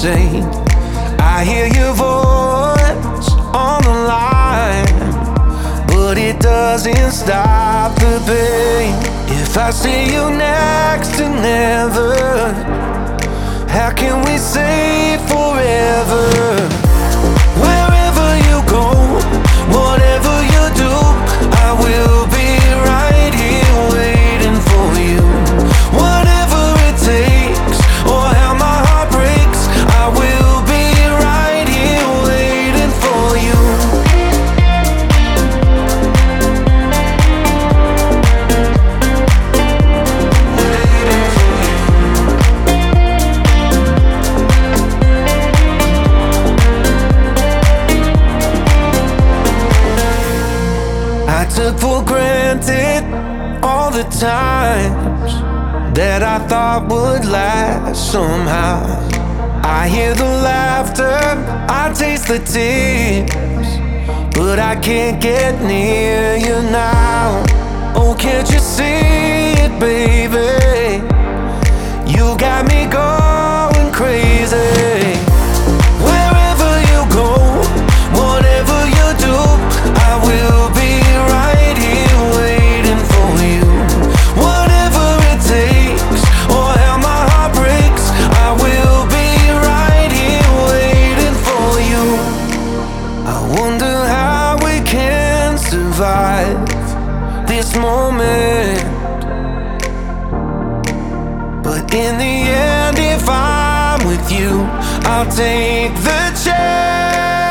insane. I hear your voice on the line, but it doesn't stop the pain. If I see you next to never, how can we say forever? Wherever you go, whatever you do, I will be right here waiting for you. Whatever it takes, or how my heart breaks, I will be right here waiting for you. I took for granted all the times that I thought would last somehow. I hear the laughter, I taste the tears, but I can't get near you now. Oh, can't you see it, baby? You got me going crazy. Wherever you go, whatever you do, I will be right here waiting for you. Whatever it takes, or how my heart breaks, I will be right here waiting for you. I wonder how we can survive this moment, but in the end, if I'm with you, I'll take the chance.